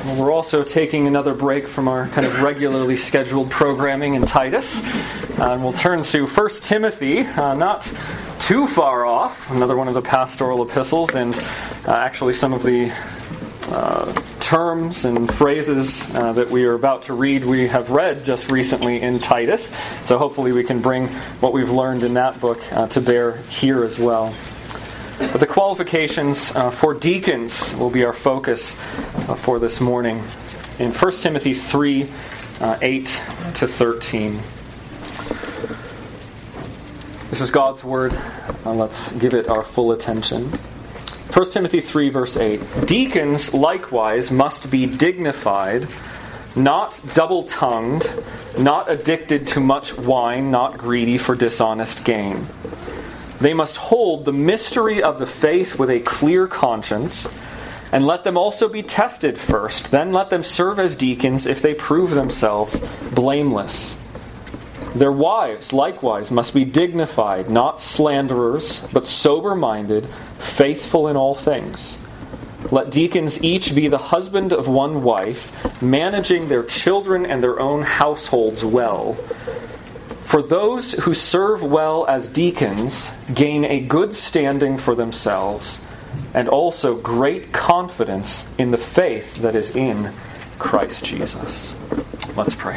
Well, we're also taking another break from our kind of regularly scheduled programming in Titus. And we'll turn to 1 Timothy, not too far off, another one of the pastoral epistles, and actually some of the terms and phrases that we are about to read, we have read just recently in Titus. So hopefully we can bring what we've learned in that book to bear here as well. But the qualifications for deacons will be our focus for this morning in 1 Timothy 3, 8 to 13. This is God's word. Let's give it our full attention. 1 Timothy 3, verse 8. Deacons likewise must be dignified, not double-tongued, not addicted to much wine, not greedy for dishonest gain. They must hold the mystery of the faith with a clear conscience, and let them also be tested first. Then let them serve as deacons if they prove themselves blameless. Their wives likewise must be dignified, not slanderers, but sober-minded, faithful in all things. Let deacons each be the husband of one wife, managing their children and their own households well. For those who serve well as deacons gain a good standing for themselves, and also great confidence in the faith that is in Christ Jesus. Let's pray.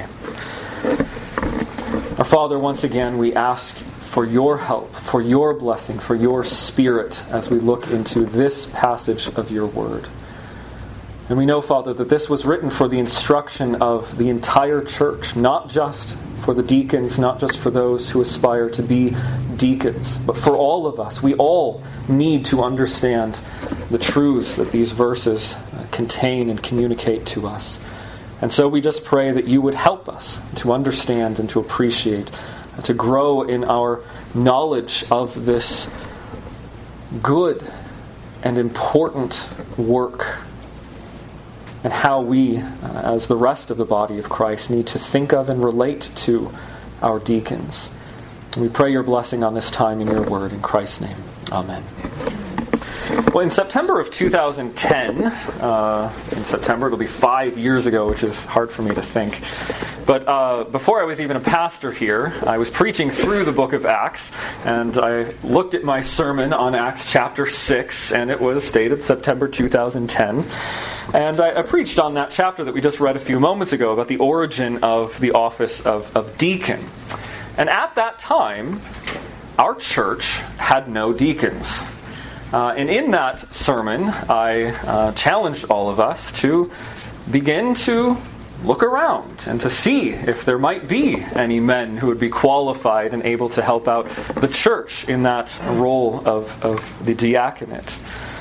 Our Father, once again, we ask for your help, for your blessing, for your Spirit as we look into this passage of your word. And we know, Father, that this was written for the instruction of the entire church, not just for the deacons, not just for those who aspire to be deacons, but for all of us. We all need to understand the truths that these verses contain and communicate to us. And so we just pray that you would help us to understand and to appreciate, to grow in our knowledge of this good and important work, and how we, as the rest of the body of Christ, need to think of and relate to our deacons. And we pray your blessing on this time in your word. In Christ's name, amen. Well, in September of 2010, in September, it'll be 5 years ago, which is hard for me to think. But before I was even a pastor here, I was preaching through the book of Acts, and I looked at my sermon on Acts chapter 6, and it was dated September 2010. And I preached on that chapter that we just read a few moments ago about the origin of the office of deacon. And at that time, our church had no deacons. And in that sermon, I challenged all of us to begin to look around and to see if there might be any men who would be qualified and able to help out the church in that role of the diaconate.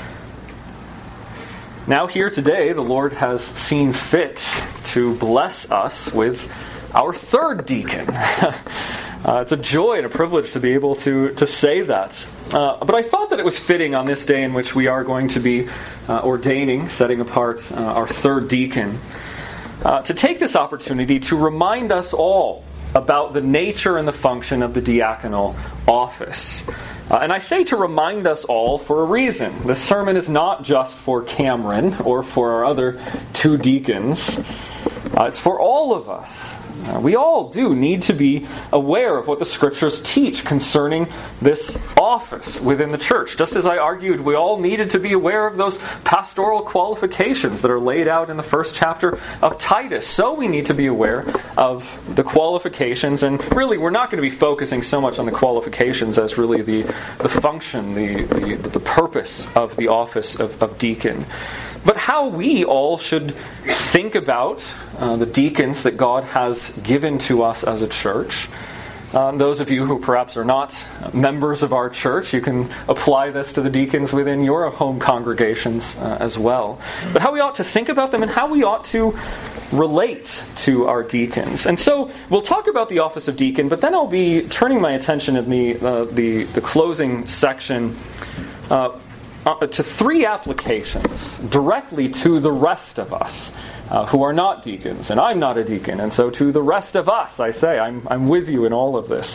Now here today, the Lord has seen fit to bless us with our third deacon. It's a joy and a privilege to be able to say that. But I thought that it was fitting on this day in which we are going to be ordaining, setting apart our third deacon, to take this opportunity to remind us all about the nature and the function of the diaconal office. And I say to remind us all for a reason. This sermon is not just for Cameron or for our other two deacons. It's for all of us. We all do need to be aware of what the Scriptures teach concerning this office within the church. Just as I argued, we all needed to be aware of those pastoral qualifications that are laid out in the first chapter of Titus. So we need to be aware of the qualifications, and really we're not going to be focusing so much on the qualifications as really the function, the purpose of the office of deacon. But how we all should think about the deacons that God has given to us as a church. Those of you who perhaps are not members of our church, you can apply this to the deacons within your home congregations as well. But how we ought to think about them and how we ought to relate to our deacons. And so we'll talk about the office of deacon, but then I'll be turning my attention in the closing section to three applications directly to the rest of us who are not deacons, and I'm not a deacon, and so to the rest of us, I say, I'm with you in all of this.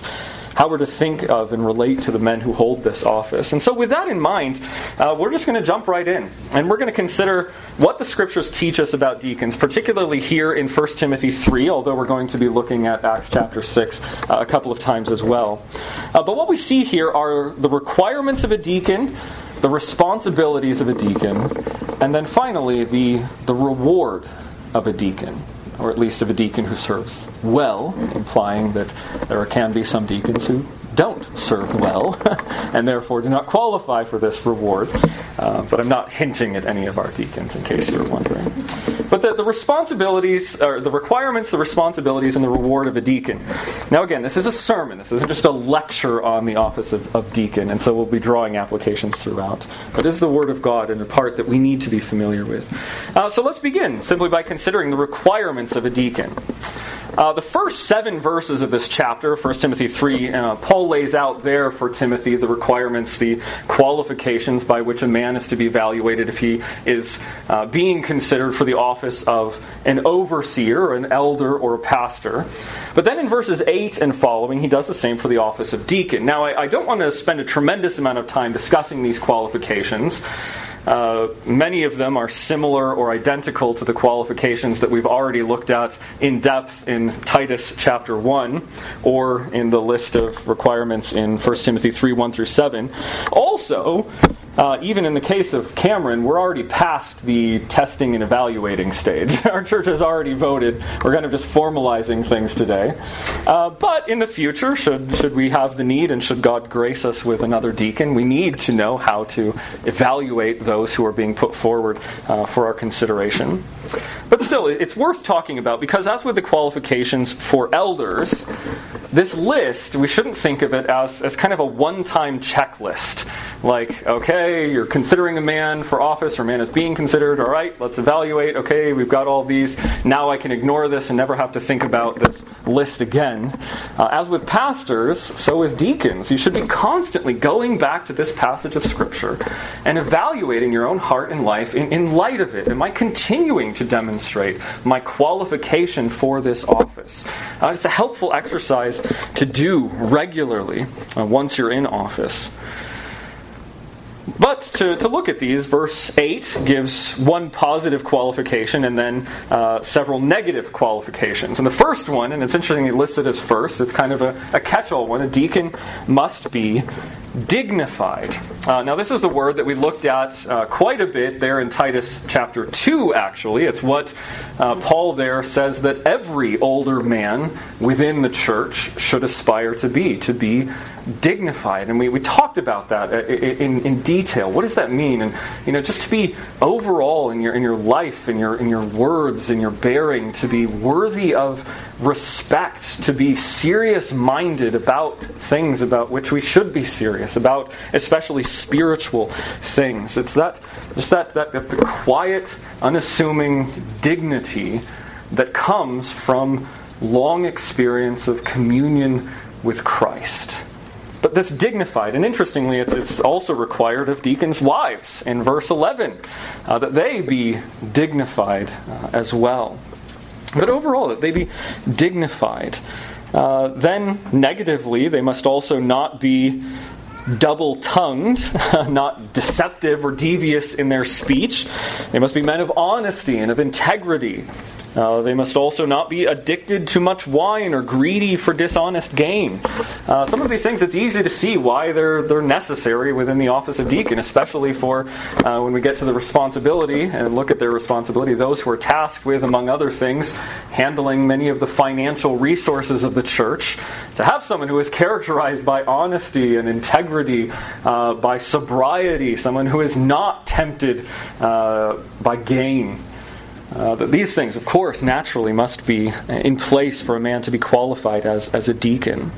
how we're to think of and relate to the men who hold this office. And so with that in mind, we're just going to jump right in. And we're going to consider what the Scriptures teach us about deacons, particularly here in 1 Timothy 3, although we're going to be looking at Acts chapter 6 a couple of times as well. But what we see here are the requirements of a deacon, the responsibilities of a deacon, and then finally the reward of a deacon, or at least of a deacon who serves well, implying that there can be some deacons who don't serve well and therefore do not qualify for this reward. But I'm not hinting at any of our deacons, in case you're wondering. But the responsibilities, or the requirements, the responsibilities, and the reward of a deacon. Now again, this is a sermon. This isn't just a lecture on the office of deacon, and so we'll be drawing applications throughout. But it's the Word of God and a part that we need to be familiar with. So let's begin simply by considering the requirements of a deacon. The first 7 verses of this chapter, 1 Timothy 3, Paul lays out there for Timothy the requirements, the qualifications by which a man is to be evaluated if he is being considered for the office of an overseer, an elder, or a pastor. But then in verses 8 and following, he does the same for the office of deacon. Now, I don't want to spend a tremendous amount of time discussing these qualifications. Many of them are similar or identical to the qualifications that we've already looked at in depth in Titus chapter 1 or in the list of requirements in 1 Timothy 3, 1 through 7. Also, even in the case of Cameron, we're already past the testing and evaluating stage. Our church has already voted. We're kind of just formalizing things today. But in the future, should we have the need and should God grace us with another deacon, we need to know how to evaluate those who are being put forward for our consideration. But still, it's worth talking about because as with the qualifications for elders, this list, we shouldn't think of it as kind of a one-time checklist. Like, okay, you're considering a man for office, or a man is being considered, all right, let's evaluate, okay, we've got all these, now I can ignore this and never have to think about this list again. As with pastors, so with deacons, you should be constantly going back to this passage of Scripture and evaluating your own heart and life in light of it. Am I continuing to demonstrate my qualification for this office? It's a helpful exercise to do regularly once you're in office. But to look at these, verse 8 gives one positive qualification and then several negative qualifications. And the first one, and it's interestingly listed as first, it's kind of a catch-all one, a deacon must be dignified. Now this is the word that we looked at quite a bit there in Titus chapter 2, actually. It's what Paul there says that every older man within the church should aspire to be dignified. And we talked about that in detail. What does that mean? And just to be overall in your life, in your words, in your bearing, to be worthy of respect, to be serious-minded about things about which we should be serious, about especially spiritual things. It's that the quiet, unassuming dignity that comes from long experience of communion with Christ. But this dignified, and interestingly, it's also required of deacons' wives in verse 11, that they be dignified as well. But overall, that they be dignified. Then, negatively, they must also not be double-tongued, not deceptive or devious in their speech. They must be men of honesty and of integrity. They must also not be addicted to much wine or greedy for dishonest gain. Some of these things, it's easy to see why they're necessary within the office of deacon, especially for when we get to the responsibility and look at their responsibility, those who are tasked with, among other things, handling many of the financial resources of the church. To have someone who is characterized by honesty and integrity, by sobriety, someone who is not tempted by gain. These things, of course, naturally must be in place for a man to be qualified as a deacon.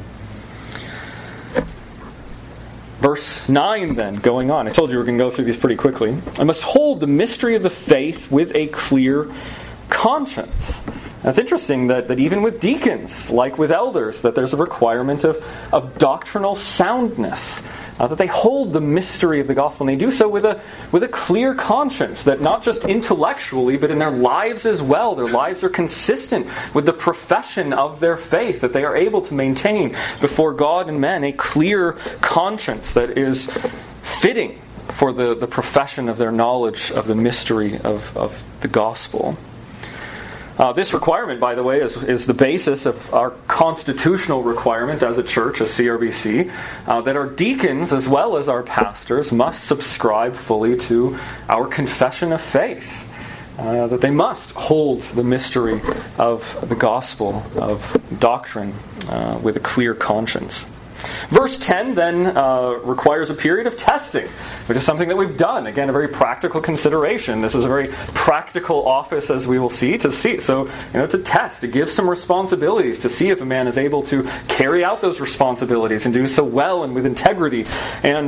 Verse 9 then, going on. I told you we were going to go through these pretty quickly. I must hold the mystery of the faith with a clear conscience. And it's interesting that even with deacons, like with elders, that there's a requirement of doctrinal soundness, that they hold the mystery of the gospel, and they do so with a clear conscience, that not just intellectually, but in their lives as well. Their lives are consistent with the profession of their faith, that they are able to maintain before God and men a clear conscience that is fitting for the profession of their knowledge of the mystery of the gospel. This requirement, by the way, is the basis of our constitutional requirement as a church, as CRBC, that our deacons, as well as our pastors, must subscribe fully to our confession of faith. That they must hold the mystery of the gospel, of doctrine, with a clear conscience. Verse 10 then requires a period of testing, which is something that we've done. Again, a very practical consideration. This is a very practical office, as we will see, to test, to give some responsibilities, to see if a man is able to carry out those responsibilities and do so well and with integrity. And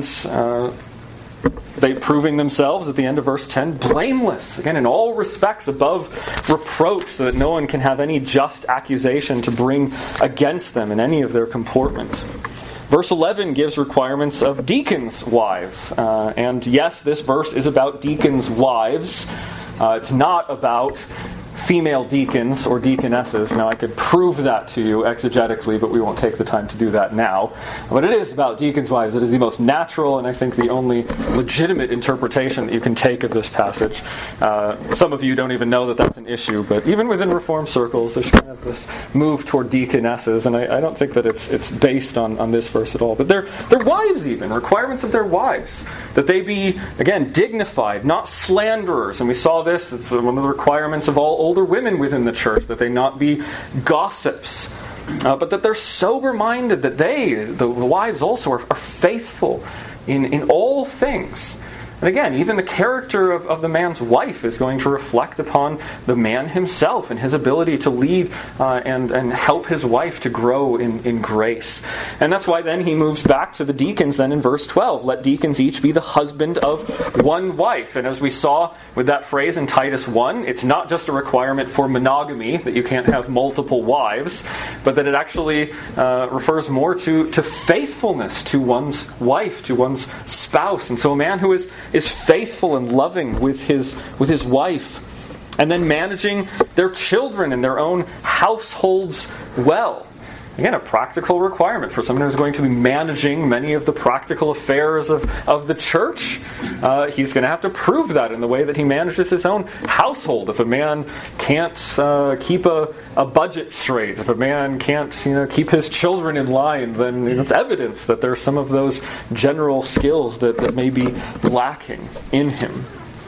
they proving themselves at the end of verse 10 blameless, again, in all respects above reproach, so that no one can have any just accusation to bring against them in any of their comportment. Verse 11 gives requirements of deacons' wives. And yes, this verse is about deacons' wives. It's not about female deacons or deaconesses. Now, I could prove that to you exegetically, but we won't take the time to do that now. But it is about deacons' wives. It is the most natural and I think the only legitimate interpretation that you can take of this passage. Some of you don't even know that that's an issue, but even within Reformed circles, there's kind of this move toward deaconesses, and I don't think that it's based on this verse at all. But their wives even, requirements of their wives, that they be, again, dignified, not slanderers. And we saw this, it's one of the requirements of all older women within the church, that they not be gossips, but that they're sober-minded, that the wives also are faithful in all things. And again, even the character of the man's wife is going to reflect upon the man himself and his ability to lead and help his wife to grow in grace. And that's why then he moves back to the deacons then in verse 12. Let deacons each be the husband of one wife. And as we saw with that phrase in Titus 1, it's not just a requirement for monogamy, that you can't have multiple wives, but that it actually refers more to faithfulness to one's wife, to one's spouse. And so a man who is faithful and loving with his wife, and then managing their children and their own households well. Again, a practical requirement for someone who's going to be managing many of the practical affairs of the church. He's going to have to prove that in the way that he manages his own household. If a man can't keep a budget straight, if a man can't keep his children in line, then it's evidence that there are some of those general skills that may be lacking in him.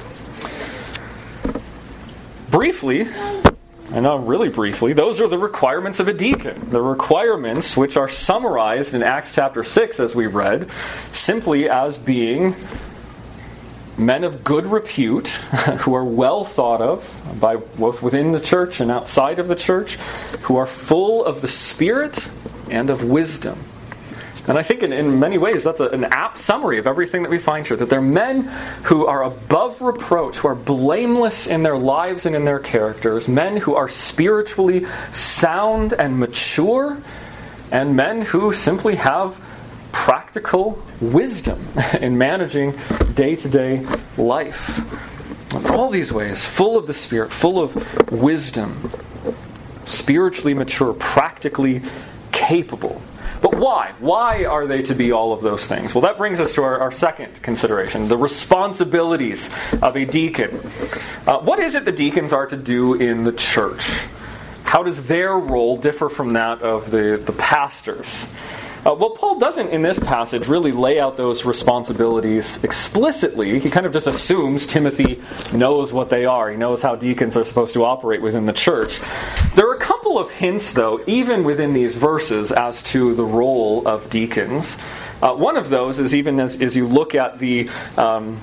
Briefly, really briefly, those are the requirements of a deacon. The requirements which are summarized in Acts chapter 6, as we read, simply as being men of good repute, who are well thought of by both within the church and outside of the church, who are full of the Spirit and of wisdom. And I think in many ways that's an apt summary of everything that we find here, that they're men who are above reproach, who are blameless in their lives and in their characters, men who are spiritually sound and mature, and men who simply have practical wisdom in managing day-to-day life. In all these ways, full of the Spirit, full of wisdom, spiritually mature, practically capable. But why? Why are they to be all of those things? Well, that brings us to our second consideration, the responsibilities of a deacon. What is it the deacons are to do in the church? How does their role differ from that of the pastors? Well, Paul doesn't, in this passage, really lay out those responsibilities explicitly. He kind of just assumes Timothy knows what they are. He knows how deacons are supposed to operate within the church. There are a couple of hints, though, even within these verses, as to the role of deacons. One of those is even as you look at the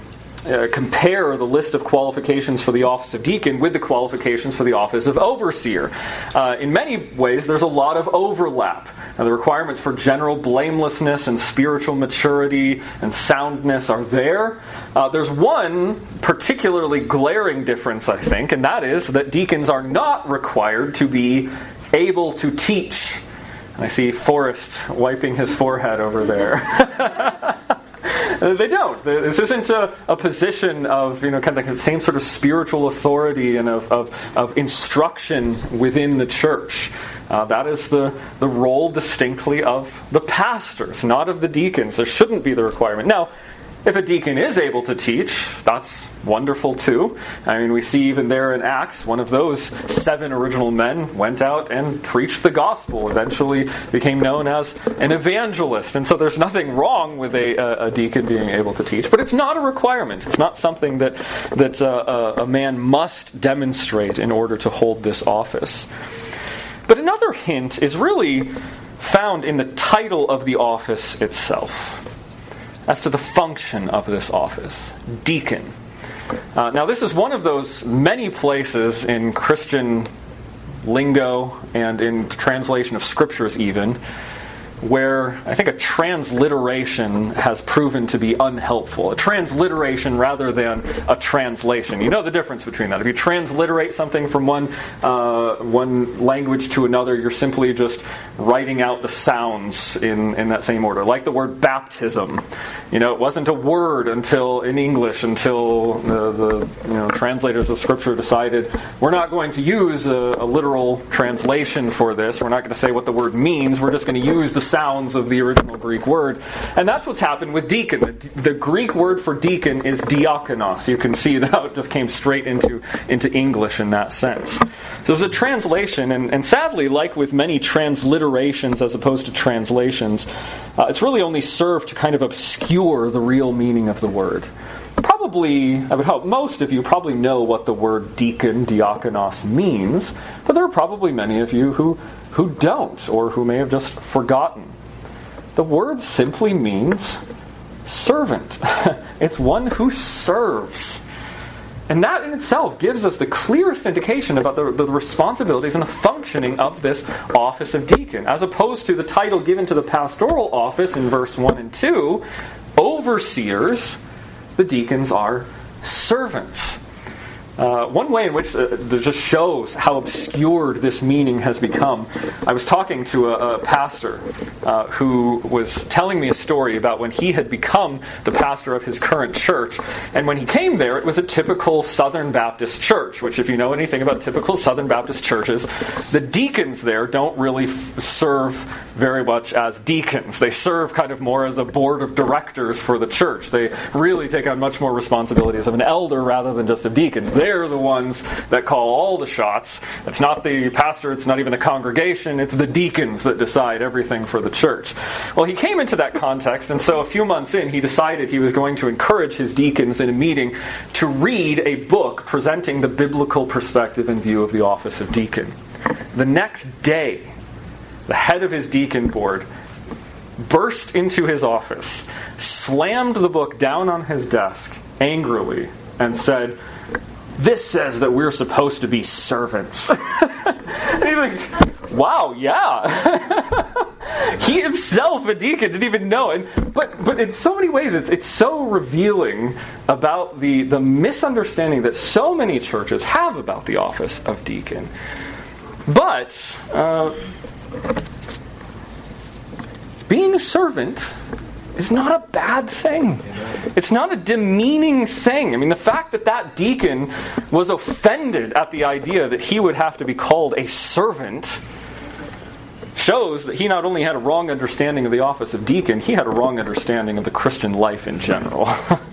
compare the list of qualifications for the office of deacon with the qualifications for the office of overseer. In many ways, there's a lot of overlap. Now, the requirements for general blamelessness and spiritual maturity and soundness are there. There's one particularly glaring difference, I think, and that is that deacons are not required to be able to teach. And I see Forrest wiping his forehead over there. They don't. This isn't a position of, kind of like the same sort of spiritual authority and of instruction within the church. That is the role distinctly of the pastors, not of the deacons. There shouldn't be the requirement. Now, if a deacon is able to teach, that's wonderful too. I mean, we see even there in Acts, one of those 7 original men went out and preached the gospel, eventually became known as an evangelist. And so there's nothing wrong with a deacon being able to teach, but it's not a requirement. It's not something that a man must demonstrate in order to hold this office. But another hint is really found in the title of the office itself, as to the function of this office, deacon. Now, this is one of those many places in Christian lingo and in translation of scriptures even, where I think a transliteration has proven to be unhelpful. A transliteration rather than a translation. You know the difference between that. If you transliterate something from one language to another, you're simply just writing out the sounds in that same order. Like the word baptism. It wasn't a word in English until the translators of Scripture decided we're not going to use a literal translation for this. We're not going to say what the word means. We're just going to use the sounds of the original Greek word. And that's what's happened with deacon. The Greek word for deacon is diakonos. You can see that it just came straight into English in that sense. So it's a translation, and sadly, like with many transliterations as opposed to translations, it's really only served to kind of obscure the real meaning of the word. Probably, I would hope, most of you probably know what the word deacon, diakonos, means, but there are probably many of you who don't, or who may have just forgotten. The word simply means servant. It's one who serves. And that in itself gives us the clearest indication about the responsibilities and the functioning of this office of deacon, as opposed to the title given to the pastoral office in verse 1 and 2, overseers. The deacons are servants. One way in which that just shows how obscured this meaning has become. I was talking to a pastor who was telling me a story about when he had become the pastor of his current church. And when he came there, it was a typical Southern Baptist church, which if you know anything about typical Southern Baptist churches, the deacons there don't really serve very much as deacons. They serve kind of more as a board of directors for the church. They really take on much more responsibilities of an elder rather than just of deacons. They're the ones that call all the shots. It's not the pastor, it's not even the congregation, it's the deacons that decide everything for the church. Well, he came into that context, and so a few months in, he decided he was going to encourage his deacons in a meeting to read a book presenting the biblical perspective and view of the office of deacon. The next day, the head of his deacon board burst into his office, slammed the book down on his desk angrily, and said, "This says that we're supposed to be servants." And he's like, wow, yeah. He himself, a deacon, didn't even know it. But in so many ways, it's so revealing about the misunderstanding that so many churches have about the office of deacon. But being a servant is not a bad thing. It's not a demeaning thing. I mean, the fact that deacon was offended at the idea that he would have to be called a servant shows that he not only had a wrong understanding of the office of deacon, he had a wrong understanding of the Christian life in general.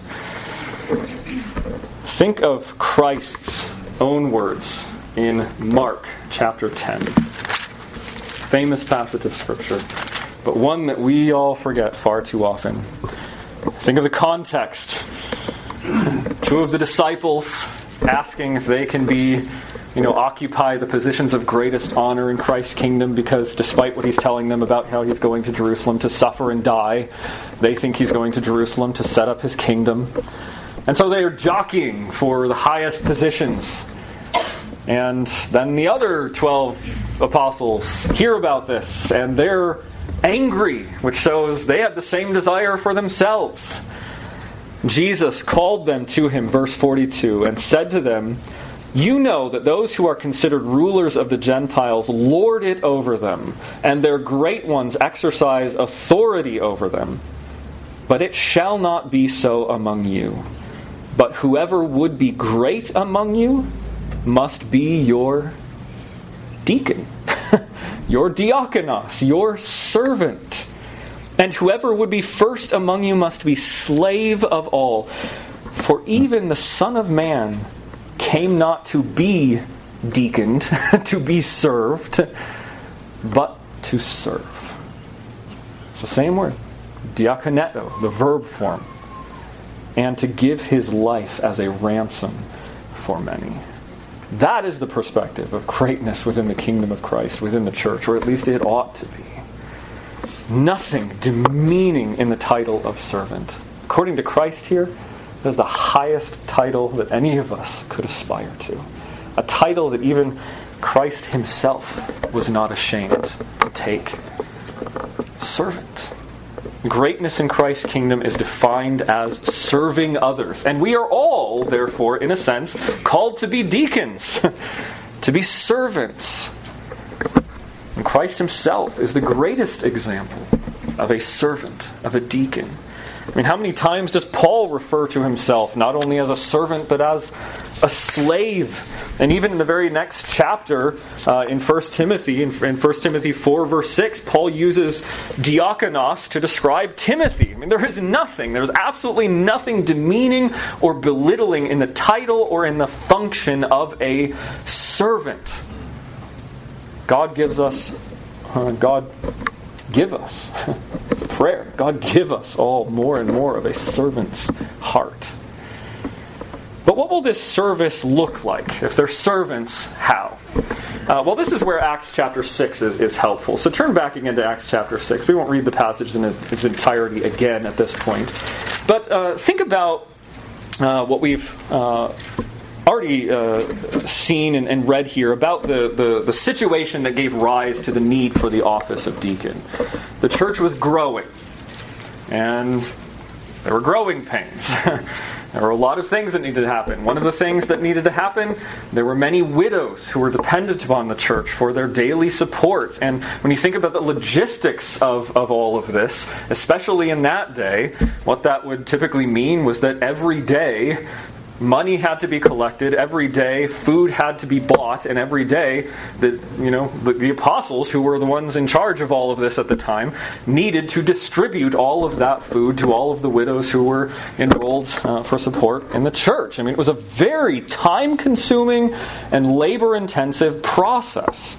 Think of Christ's own words in Mark chapter 10. Famous passage of Scripture, but one that we all forget far too often. Think of the context. 2 of the disciples asking if they can be, occupy the positions of greatest honor in Christ's kingdom, because despite what he's telling them about how he's going to Jerusalem to suffer and die, they think he's going to Jerusalem to set up his kingdom. And so they are jockeying for the highest positions. And then the other 12 apostles hear about this, and they're angry, which shows they had the same desire for themselves. Jesus called them to him, verse 42, and said to them, "You know that those who are considered rulers of the Gentiles lord it over them, and their great ones exercise authority over them. But it shall not be so among you. But whoever would be great among you must be your deacon, your diakonos, your servant. And whoever would be first among you must be slave of all. For even the Son of Man came not to be deaconed, to be served, but to serve." It's the same word, diakoneto, the verb form. "And to give his life as a ransom for many." That is the perspective of greatness within the kingdom of Christ, within the church, or at least it ought to be. Nothing demeaning in the title of servant. According to Christ here, that is the highest title that any of us could aspire to. A title that even Christ himself was not ashamed to take. Servant. Greatness in Christ's kingdom is defined as serving others. And we are all, therefore, in a sense, called to be deacons, to be servants. And Christ himself is the greatest example of a servant, of a deacon. I mean, how many times does Paul refer to himself not only as a servant, but as a slave? And even in the very next chapter, in 1 Timothy, in 1 Timothy 4, verse 6, Paul uses diakonos to describe Timothy. I mean, there's absolutely nothing demeaning or belittling in the title or in the function of a servant. God give us, it's a prayer, God give us all more and more of a servant's heart. But what will this service look like? If they're servants, how? Well, this is where Acts chapter 6 is helpful. So turn back again to Acts chapter 6. We won't read the passage in its entirety again at this point. But think about what we've already seen and read here about the situation that gave rise to the need for the office of deacon. The church was growing, and there were growing pains. There were a lot of things that needed to happen. One of the things that needed to happen, there were many widows who were dependent upon the church for their daily support. And when you think about the logistics of all of this, especially in that day, what that would typically mean was that every day money had to be collected, every day food had to be bought, and every day the apostles, who were the ones in charge of all of this at the time, needed to distribute all of that food to all of the widows who were enrolled for support in the church. I mean, it was a very time-consuming and labor-intensive process.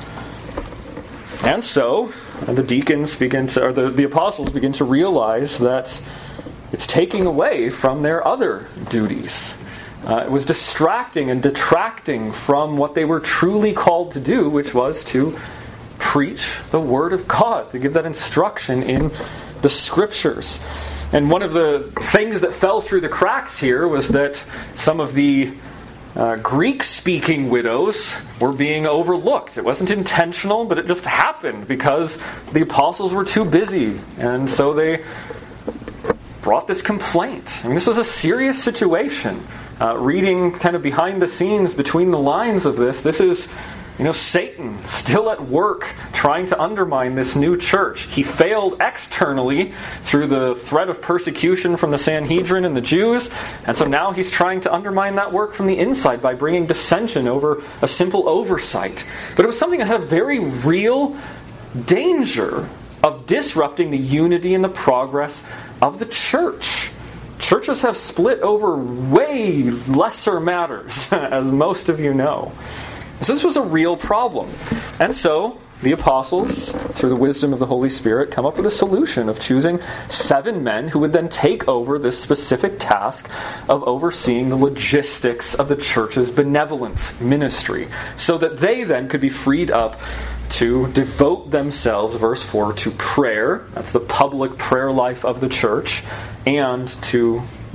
And so the deacons the apostles begin to realize that it's taking away from their other duties. It was distracting and detracting from what they were truly called to do, which was to preach the Word of God, to give that instruction in the Scriptures. And one of the things that fell through the cracks here was that some of the Greek-speaking widows were being overlooked. It wasn't intentional, but it just happened because the apostles were too busy. And so they brought this complaint. I mean, this was a serious situation. Reading kind of behind the scenes, between the lines of this is, Satan still at work trying to undermine this new church. He failed externally through the threat of persecution from the Sanhedrin and the Jews, and so now he's trying to undermine that work from the inside by bringing dissension over a simple oversight. But it was something that had a very real danger of disrupting the unity and the progress of the church. Churches have split over way lesser matters, as most of you know. So this was a real problem. And so the apostles, through the wisdom of the Holy Spirit, come up with a solution of choosing 7 men who would then take over this specific task of overseeing the logistics of the church's benevolence ministry, so that they then could be freed up to devote themselves, verse 4, to prayer. That's the public prayer life of the church, and to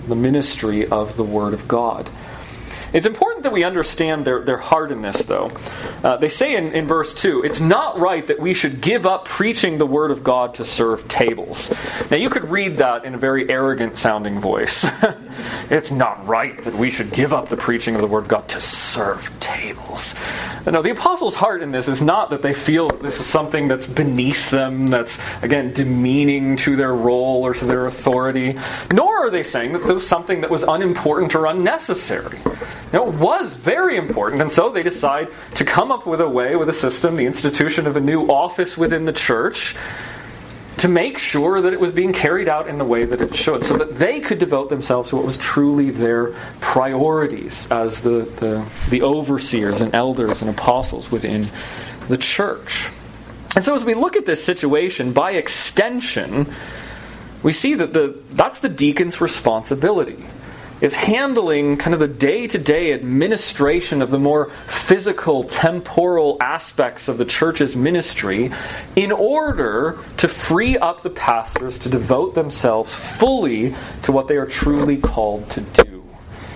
the ministry of the Word of God. It's important that we understand their heart in this, though. They say in verse 2, it's not right that we should give up preaching the Word of God to serve tables. Now, you could read that in a very arrogant-sounding voice. It's not right that we should give up the preaching of the Word of God to serve tables. No, the apostles' heart in this is not that they feel this is something that's beneath them, that's, again, demeaning to their role or to their authority. Nor are they saying that there was something that was unimportant or unnecessary. It was very important, and so they decide to come up with a way, with a system, the institution of a new office within the church, to make sure that it was being carried out in the way that it should, so that they could devote themselves to what was truly their priorities as the overseers and elders and apostles within the church. And so as we look at this situation, by extension, we see that that's the deacon's responsibility. Is handling kind of the day-to-day administration of the more physical, temporal aspects of the church's ministry in order to free up the pastors to devote themselves fully to what they are truly called to do.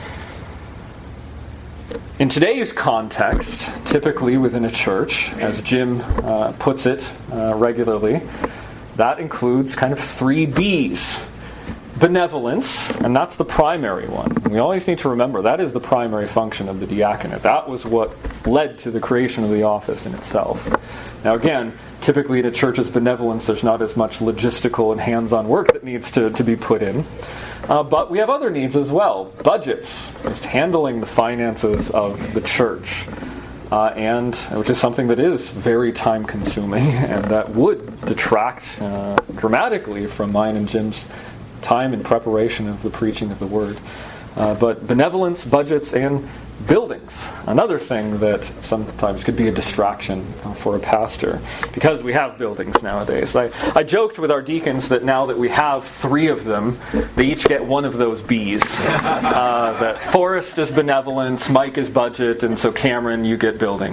In today's context, typically within a church, as Jim puts it regularly, that includes kind of 3 B's. Benevolence, and that's the primary one. We always need to remember that is the primary function of the diaconate. That was what led to the creation of the office in itself. Now again, typically in a church's benevolence there's not as much logistical and hands-on work that needs to be put in. But we have other needs as well. Budgets, just handling the finances of the church. And which is something that is very time-consuming and that would detract dramatically from mine and Jim's time in preparation of the preaching of the Word. But benevolence, budgets, and buildings. Another thing that sometimes could be a distraction for a pastor. Because we have buildings nowadays. I joked with our deacons that now that we have 3 of them, they each get one of those B's. That Forrest is benevolence, Mike is budget, and so Cameron, you get building.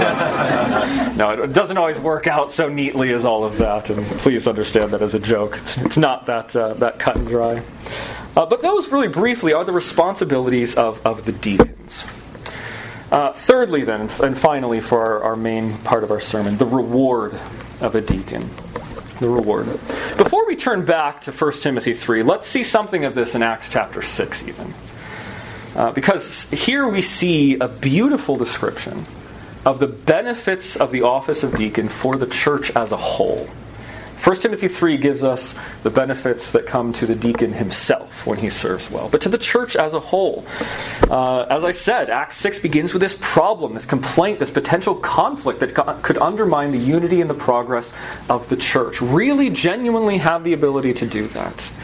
No, it doesn't always work out so neatly as all of that, and please understand that as a joke. It's not that cut and dry. But those really briefly are the responsibilities of the deacons. Thirdly then, and finally for our main part of our sermon, the reward of a deacon. The reward. Before we turn back to 1 Timothy 3, let's see something of this in Acts chapter 6 even. Because here we see a beautiful description of the benefits of the office of deacon for the church as a whole. 1 Timothy 3 gives us the benefits that come to the deacon himself when he serves well, but to the church as a whole. As I said, Acts 6 begins with this problem, this complaint, this potential conflict that could undermine the unity and the progress of the church. Really genuinely have the ability to do that.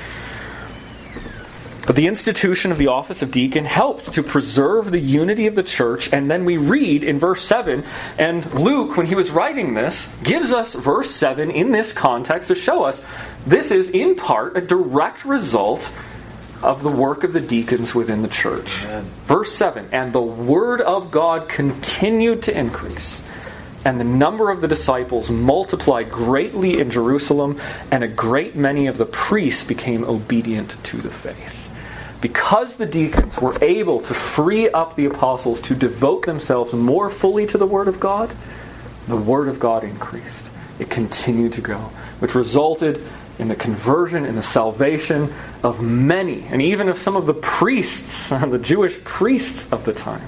But the institution of the office of deacon helped to preserve the unity of the church, and then we read in verse 7, and Luke, when he was writing this, gives us verse 7 in this context to show us this is in part a direct result of the work of the deacons within the church. Amen. Verse 7, and the word of God continued to increase, and the number of the disciples multiplied greatly in Jerusalem, and a great many of the priests became obedient to the faith. Because the deacons were able to free up the apostles to devote themselves more fully to the Word of God, the Word of God increased. It continued to grow, which resulted in the conversion and the salvation of many, and even of some of the priests, the Jewish priests of the time.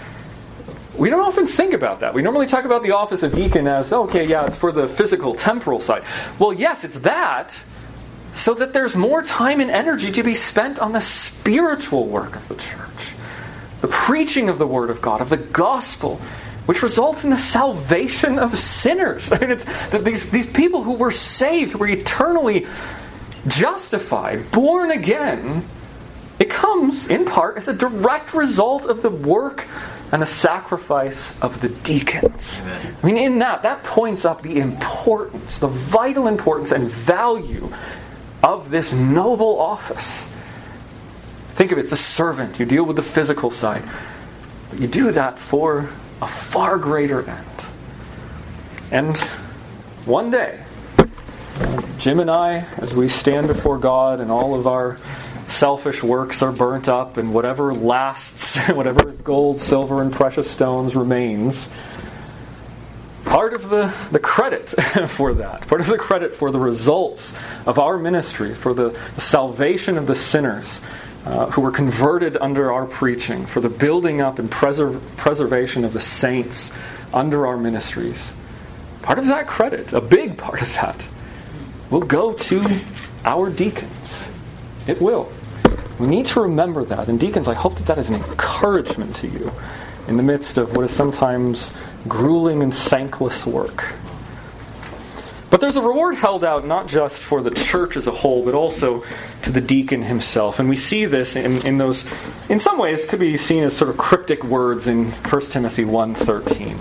We don't often think about that. We normally talk about the office of deacon as, okay, yeah, it's for the physical, temporal side. Well, yes, it's that, so that there's more time and energy to be spent on the spiritual work of the church. The preaching of the Word of God, of the gospel, which results in the salvation of sinners. I mean, it's that these people who were saved, who were eternally justified, born again, it comes in part as a direct result of the work and the sacrifice of the deacons. Amen. I mean, in that points up the importance, the vital importance and value of this noble office. Think of it as a servant. You deal with the physical side. But you do that for a far greater end. And one day, Jim and I, as we stand before God and all of our selfish works are burnt up and whatever lasts, whatever is gold, silver, and precious stones remains, part of the credit for that, part of the credit for the results of our ministry, for the salvation of the sinners who were converted under our preaching, for the building up and preservation of the saints under our ministries, part of that credit, a big part of that, will go to our deacons. It will. We need to remember that. And deacons, I hope that is an encouragement to you in the midst of what is sometimes grueling and thankless work. But there's a reward held out not just for the church as a whole, but also to the deacon himself. And we see this in those, in some ways, could be seen as sort of cryptic words in 1 Timothy 1:13,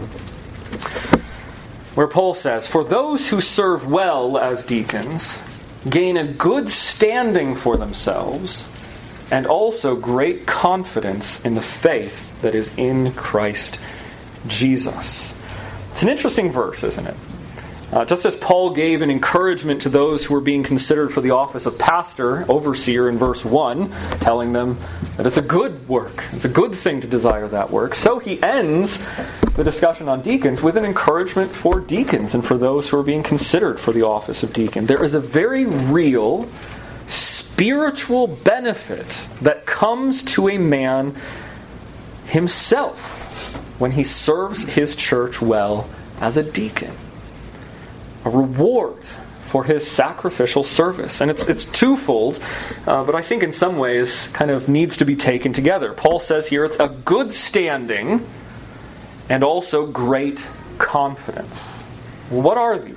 where Paul says, "For those who serve well as deacons gain a good standing for themselves and also great confidence in the faith that is in Christ Jesus." It's an interesting verse, isn't it? Just as Paul gave an encouragement to those who were being considered for the office of pastor, overseer in verse 1, telling them that it's a good work, it's a good thing to desire that work, so he ends the discussion on deacons with an encouragement for deacons and for those who are being considered for the office of deacon. There is a very real spiritual benefit that comes to a man himself when he serves his church well as a deacon. A reward for his sacrificial service. And it's twofold, but I think in some ways kind of needs to be taken together. Paul says here it's a good standing and also great confidence. What are these?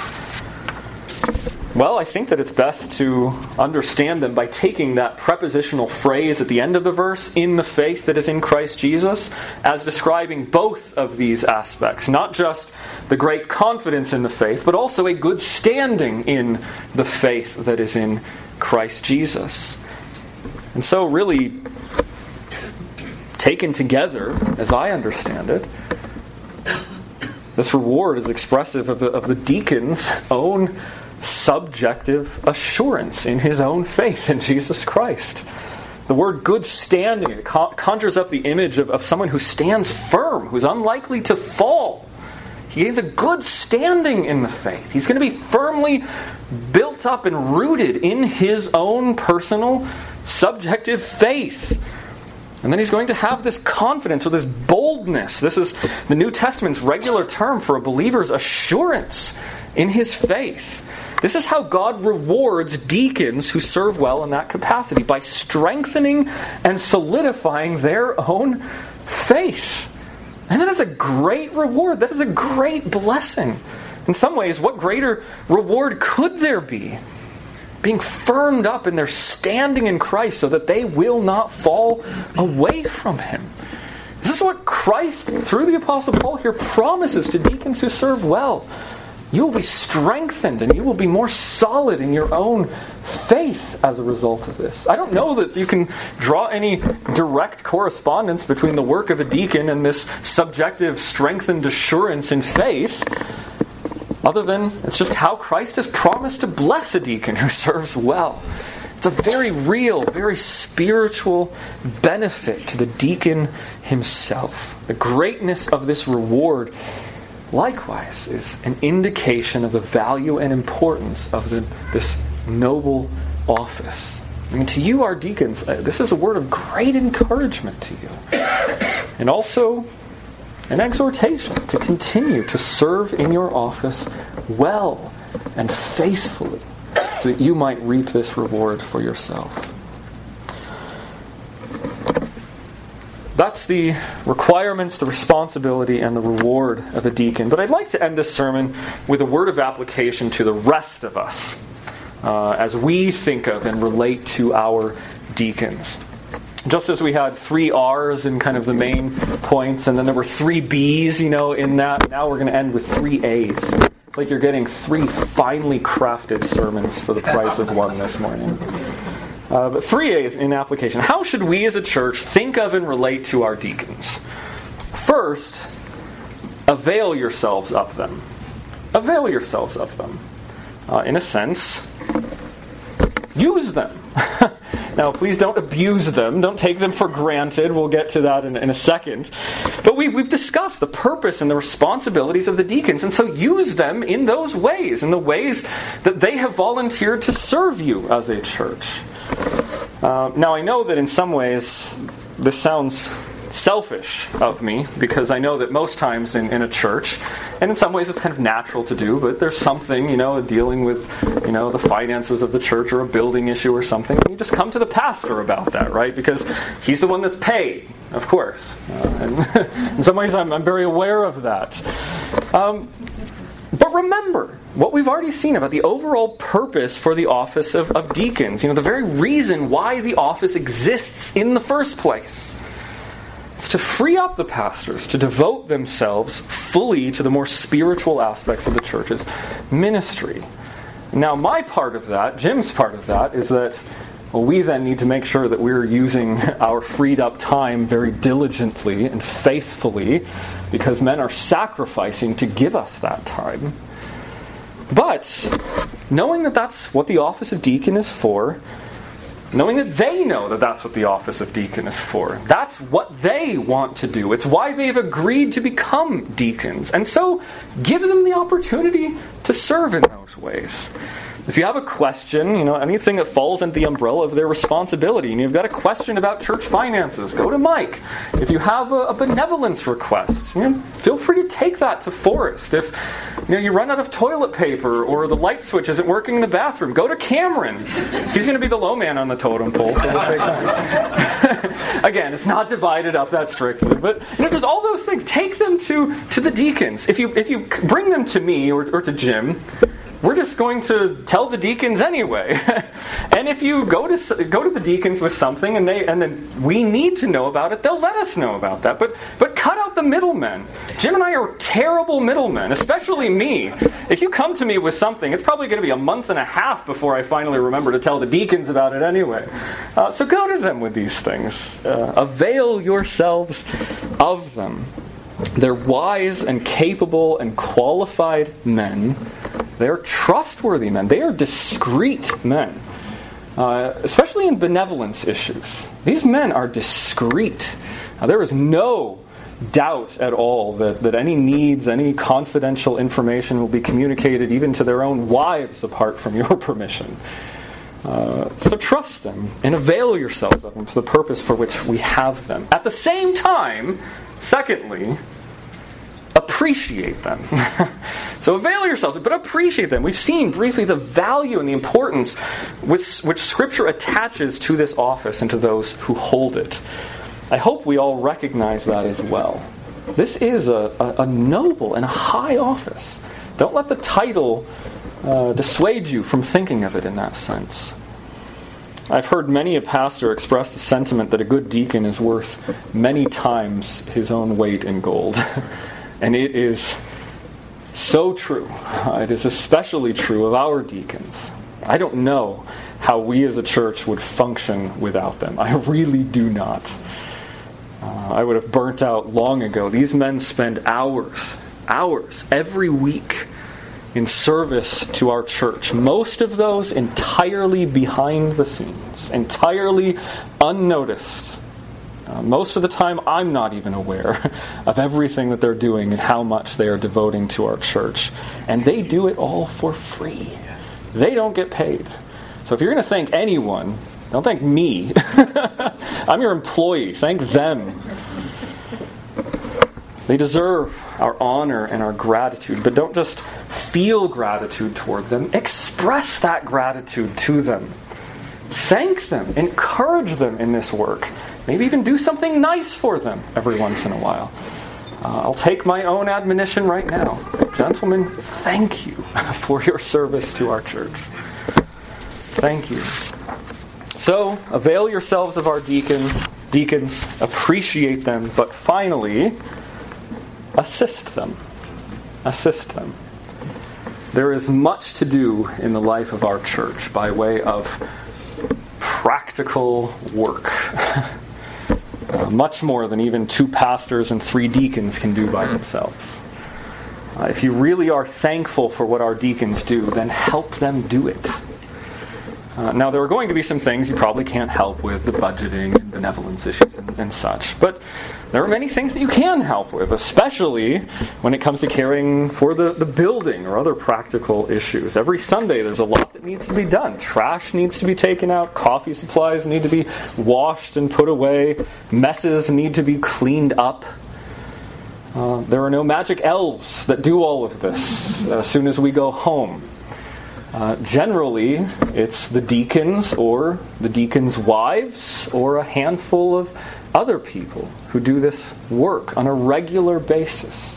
Well, I think that it's best to understand them by taking that prepositional phrase at the end of the verse, "in the faith that is in Christ Jesus," as describing both of these aspects. Not just the great confidence in the faith, but also a good standing in the faith that is in Christ Jesus. And so really, taken together, as I understand it, this reward is expressive of the deacon's own subjective assurance in his own faith in Jesus Christ. The word good standing, it conjures up the image of someone who stands firm, who's unlikely to fall. He gains a good standing in the faith. He's going to be firmly built up and rooted in his own personal subjective faith. And then he's going to have this confidence or this boldness. This is the New Testament's regular term for a believer's assurance in his faith. This is how God rewards deacons who serve well in that capacity, by strengthening and solidifying their own faith. And that is a great reward. That is a great blessing. In some ways, what greater reward could there be? Being firmed up in their standing in Christ so that they will not fall away from Him. This is what Christ, through the Apostle Paul here, promises to deacons who serve well. You will be strengthened and you will be more solid in your own faith as a result of this. I don't know that you can draw any direct correspondence between the work of a deacon and this subjective strengthened assurance in faith, other than it's just how Christ has promised to bless a deacon who serves well. It's a very real, very spiritual benefit to the deacon himself. The greatness of this reward, likewise, is an indication of the value and importance of this noble office. I mean, to you, our deacons, this is a word of great encouragement to you. And also an exhortation to continue to serve in your office well and faithfully, so that you might reap this reward for yourself. That's the requirements, the responsibility, and the reward of a deacon. But I'd like to end this sermon with a word of application to the rest of us as we think of and relate to our deacons. Just as we had 3 R's in kind of the main points, and then there were 3 B's, in that, now we're going to end with 3 A's. It's like you're getting 3 finely crafted sermons for the price of 1 this morning. But 3 A's in application. How should we as a church think of and relate to our deacons? First, avail yourselves of them. Avail yourselves of them. In a sense, use them. Now, please don't abuse them. Don't take them for granted. We'll get to that in a second. But we've discussed the purpose and the responsibilities of the deacons, and so use them in those ways, in the ways that they have volunteered to serve you as a church. Now, I know that in some ways this sounds selfish of me, because I know that most times in a church, and in some ways it's kind of natural to do, but there's something, dealing with, the finances of the church or a building issue or something, and you just come to the pastor about that, right? Because he's the one that's paid, of course. And in some ways I'm very aware of that. But remember what we've already seen about the overall purpose for the office of deacons. The very reason why the office exists in the first place. It's to free up the pastors to devote themselves fully to the more spiritual aspects of the church's ministry. Now, my part of that, Jim's part of that, is that we then need to make sure that we're using our freed up time very diligently and faithfully, because men are sacrificing to give us that time. But knowing that that's what the office of deacon is for, knowing that they know that that's what the office of deacon is for. That's what they want to do. It's why they've agreed to become deacons. And so, give them the opportunity to serve in those ways. If you have a question, anything that falls under the umbrella of their responsibility, and you've got a question about church finances, go to Mike. If you have a benevolence request, feel free to take that to Forrest. If you run out of toilet paper or the light switch isn't working in the bathroom, go to Cameron. He's going to be the low man on the totem pole, so we'll take that. Again, it's not divided up that strictly, but just all those things, take them to the deacons. If you bring them to me or to Jim, we're just going to tell the deacons anyway. And if you go to the deacons with something and then we need to know about it, they'll let us know about that. But cut out the middlemen. Jim and I are terrible middlemen, especially me. If you come to me with something, it's probably going to be a month and a half before I finally remember to tell the deacons about it anyway. So go to them with these things. Avail yourselves of them. They're wise and capable and qualified men. They're trustworthy men. They are discreet men, especially in benevolence issues. These men are discreet. There is no doubt at all that any needs, any confidential information will be communicated even to their own wives apart from your permission. So trust them and avail yourselves of them for the purpose for which we have them. At the same time, secondly, appreciate them. So avail yourselves, but appreciate them. We've seen briefly the value and the importance which Scripture attaches to this office and to those who hold it. I hope we all recognize that as well. This is a noble and a high office. Don't let the title dissuade you from thinking of it in that sense. I've heard many a pastor express the sentiment that a good deacon is worth many times his own weight in gold. And it is so true. It is especially true of our deacons. I don't know how we as a church would function without them. I really do not. I would have burnt out long ago. These men spend hours every week in service to our church. Most of those entirely behind the scenes, entirely unnoticed. Most of the time, I'm not even aware of everything that they're doing and how much they are devoting to our church. And they do it all for free. They don't get paid. So if you're going to thank anyone, don't thank me. I'm your employee. Thank them. They deserve our honor and our gratitude, but don't just feel gratitude toward them. Express that gratitude to them. Thank them. Encourage them in this work. Maybe even do something nice for them every once in a while. I'll take my own admonition right now. Gentlemen, thank you for your service to our church. Thank you. So, avail yourselves of our deacons, appreciate them, but finally, assist them. Assist them. There is much to do in the life of our church by way of practical work. Much more than even 2 pastors and 3 deacons can do by themselves. If you really are thankful for what our deacons do, then help them do it. Now, there are going to be some things you probably can't help with, the budgeting and benevolence issues and such. But there are many things that you can help with, especially when it comes to caring for the building or other practical issues. Every Sunday, there's a lot that needs to be done. Trash needs to be taken out. Coffee supplies need to be washed and put away. Messes need to be cleaned up. There are no magic elves that do all of this as soon as we go home. Generally, it's the deacons or the deacons' wives or a handful of other people who do this work on a regular basis.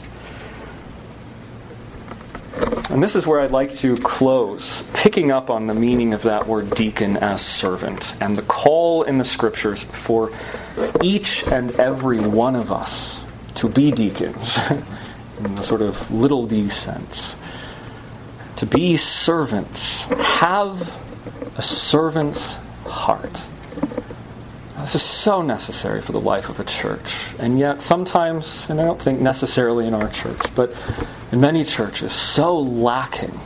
And this is where I'd like to close, picking up on the meaning of that word deacon as servant and the call in the Scriptures for each and every one of us to be deacons in the sort of little d sense. To be servants. Have a servant's heart. This is so necessary for the life of a church. And yet sometimes, and I don't think necessarily in our church, but in many churches, so lacking.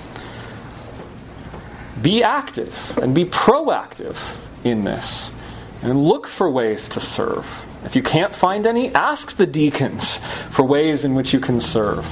Be active and be proactive in this. And look for ways to serve. If you can't find any, ask the deacons for ways in which you can serve.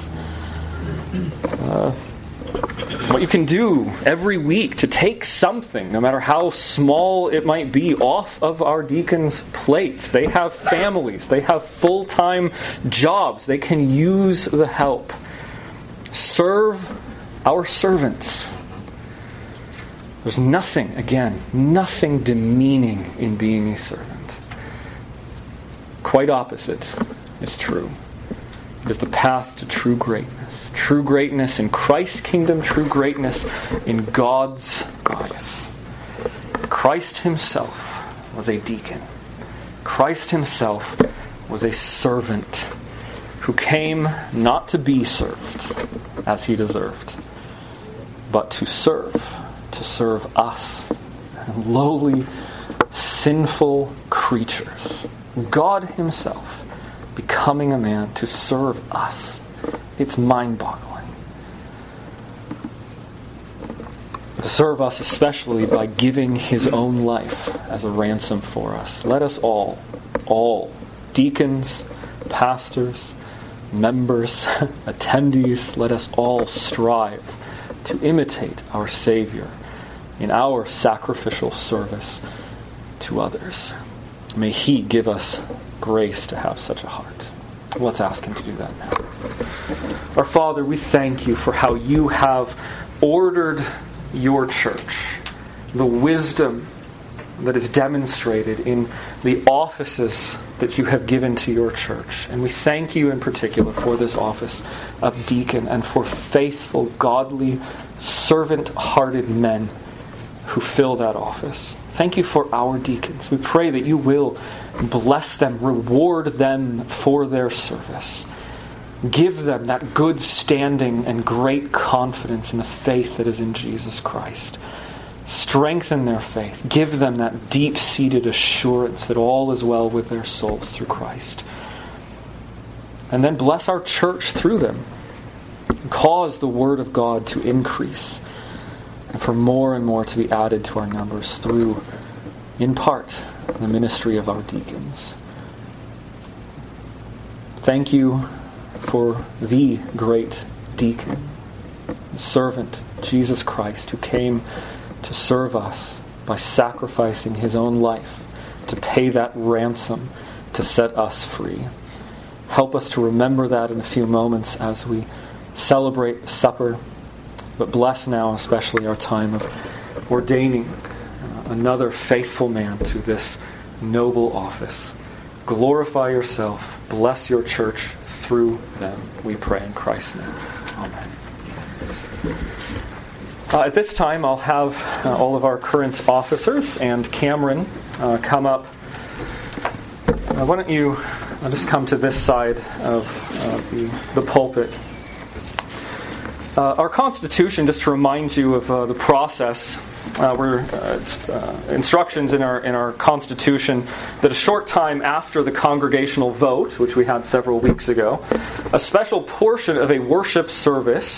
What you can do every week to take something, no matter how small it might be, off of our deacons' plates. They have families. They have full-time jobs. They can use the help. Serve our servants. There's nothing demeaning in being a servant. Quite opposite is true. It is the path to true greatness. True greatness in Christ's kingdom, true greatness in God's eyes. Christ himself was a deacon. Christ himself was a servant who came not to be served as he deserved, but to serve us, lowly, sinful creatures. God himself becoming a man to serve us. It's mind-boggling. To serve us especially by giving his own life as a ransom for us. Let us all, deacons, pastors, members, attendees, let us all strive to imitate our Savior in our sacrificial service to others. May he give us grace to have such a heart. Let's ask him to do that now. Our Father, we thank you for how you have ordered your church, the wisdom that is demonstrated in the offices that you have given to your church. And we thank you in particular for this office of deacon and for faithful, godly, servant-hearted men who fill that office. Thank you for our deacons. We pray that you will bless them, reward them for their service. Give them that good standing and great confidence in the faith that is in Jesus Christ. Strengthen their faith. Give them that deep-seated assurance that all is well with their souls through Christ. And then bless our church through them. Cause the word of God to increase, and for more and more to be added to our numbers through, in part, the ministry of our deacons. Thank you for the great deacon, the servant, Jesus Christ, who came to serve us by sacrificing his own life to pay that ransom to set us free. Help us to remember that in a few moments as we celebrate the supper. But bless now especially our time of ordaining another faithful man to this noble office. Glorify yourself. Bless your church through them, we pray in Christ's name. Amen. At this time, I'll have all of our current officers and Cameron come up. Why don't you just come to this side of the pulpit. Our Constitution, just to remind you of the process, instructions in our Constitution that a short time after the congregational vote, which we had several weeks ago, a special portion of a worship service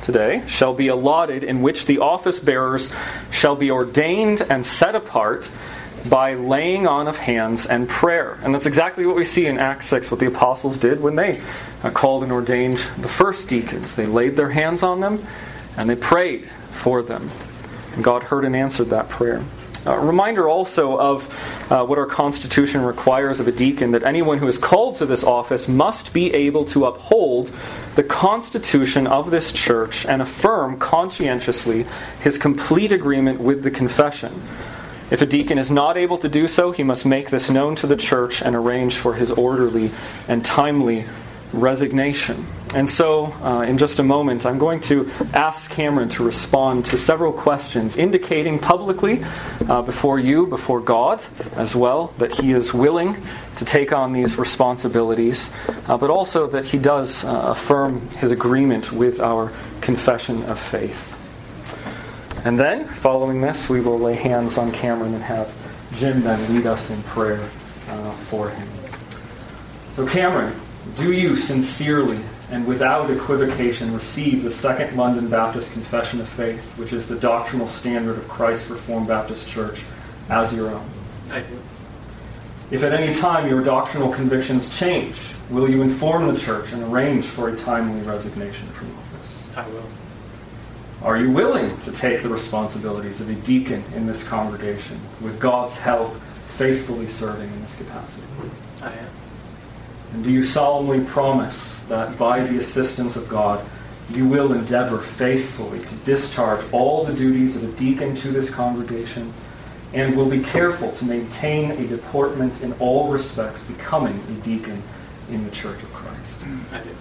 today shall be allotted, in which the office bearers shall be ordained and set apart by laying on of hands and prayer. And that's exactly what we see in Acts 6, what the apostles did when they called and ordained the first deacons. They laid their hands on them and they prayed for them. And God heard and answered that prayer. A reminder also of what our Constitution requires of a deacon, that anyone who is called to this office must be able to uphold the Constitution of this church and affirm conscientiously his complete agreement with the confession. If a deacon is not able to do so, he must make this known to the church and arrange for his orderly and timely resignation. And so, in just a moment, I'm going to ask Cameron to respond to several questions, indicating publicly before you, before God as well, that he is willing to take on these responsibilities, but also that he does affirm his agreement with our confession of faith. And then, following this, we will lay hands on Cameron and have Jim then lead us in prayer for him. So Cameron, do you sincerely and without equivocation receive the Second London Baptist Confession of Faith, which is the doctrinal standard of Christ Reformed Baptist Church, as your own? I do. If at any time your doctrinal convictions change, will you inform the church and arrange for a timely resignation from office? I will. Are you willing to take the responsibilities of a deacon in this congregation, with God's help, faithfully serving in this capacity? I am. And do you solemnly promise that by the assistance of God, you will endeavor faithfully to discharge all the duties of a deacon to this congregation, and will be careful to maintain a deportment in all respects becoming a deacon in the Church of Christ? I do.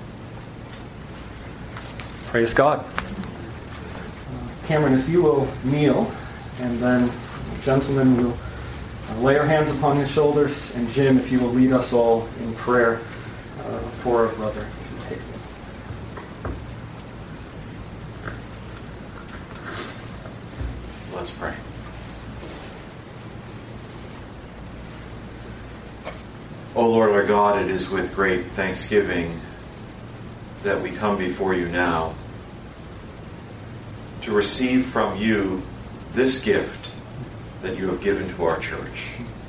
Praise God. Cameron, if you will kneel, and then the gentlemen will lay our hands upon his shoulders, and Jim, if you will lead us all in prayer for our brother to take them. Let's pray. O Lord our God, it is with great thanksgiving that we come before you now to receive from you this gift that you have given to our church.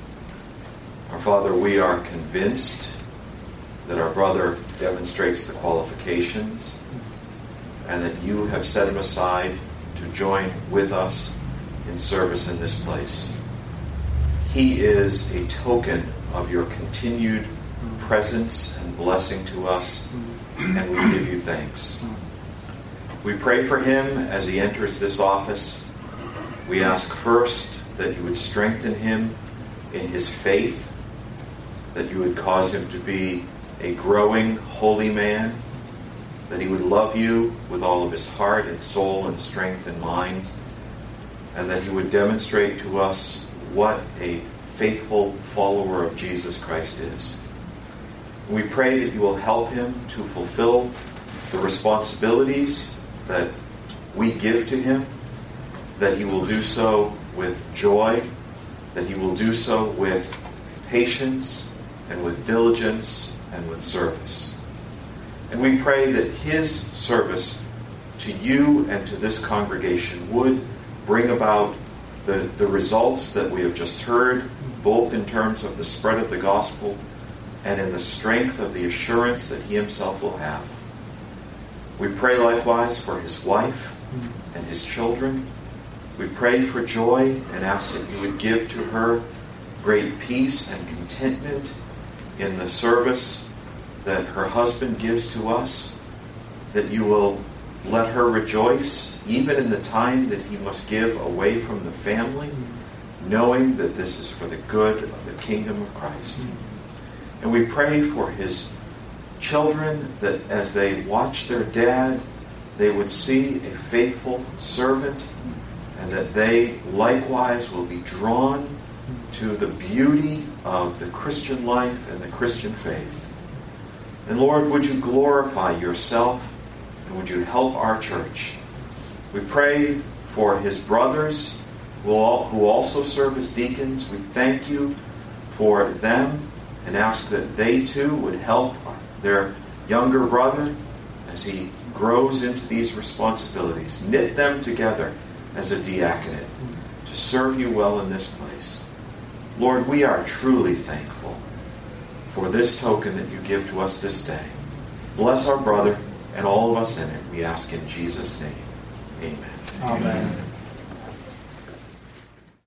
Our Father, we are convinced that our brother demonstrates the qualifications and that you have set him aside to join with us in service in this place. He is a token of your continued presence and blessing to us, and we give you thanks. We pray for him as he enters this office. We ask first that you would strengthen him in his faith, that you would cause him to be a growing holy man, that he would love you with all of his heart and soul and strength and mind, and that he would demonstrate to us what a faithful follower of Jesus Christ is. We pray that you will help him to fulfill the responsibilities that we give to him, that he will do so with joy, that he will do so with patience and with diligence and with service. And we pray that his service to you and to this congregation would bring about the results that we have just heard, both in terms of the spread of the gospel and in the strength of the assurance that he himself will have. We pray likewise for his wife and his children. We pray for Joy and ask that you would give to her great peace and contentment in the service that her husband gives to us, that you will let her rejoice even in the time that he must give away from the family, knowing that this is for the good of the kingdom of Christ. And we pray for his children, that as they watch their dad, they would see a faithful servant, and that they likewise will be drawn to the beauty of the Christian life and the Christian faith. And Lord, would you glorify yourself, and would you help our church? We pray for his brothers who also serve as deacons. We thank you for them and ask that they too would help their younger brother as he grows into these responsibilities. Knit them together as a diaconate to serve you well in this place. Lord, we are truly thankful for this token that you give to us this day. Bless our brother and all of us in it. We ask in Jesus' name. Amen. Amen.